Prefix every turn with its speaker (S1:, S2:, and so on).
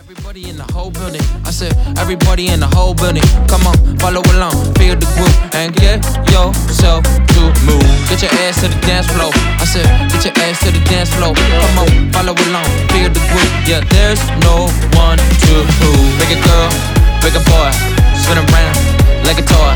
S1: Everybody in the whole building. I said, everybody in the whole building. Come on, follow along, feel the groove, and get yourself to move. Get your ass to the dance floor. I said, get your ass to the dance floor. Come on, follow along, feel the groove. Yeah, there's no one to prove. Big a girl, big a boy, spin around like a toy.